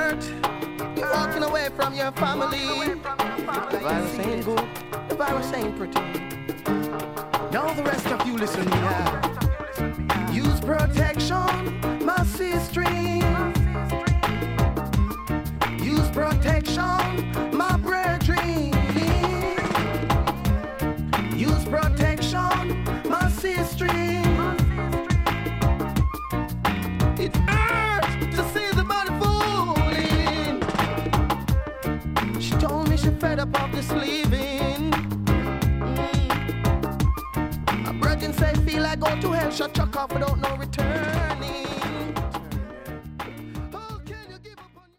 hurt. You're walking away from your family. The virus ain't good, the virus ain't pretty. Now the rest of you listen here. Use protection, my sister. Use protection, my brethren. Use protection, my sister. It hurts to see the body falling. She told me she fed up of this living. My brethren say feel like go to hell, shut chuck off without no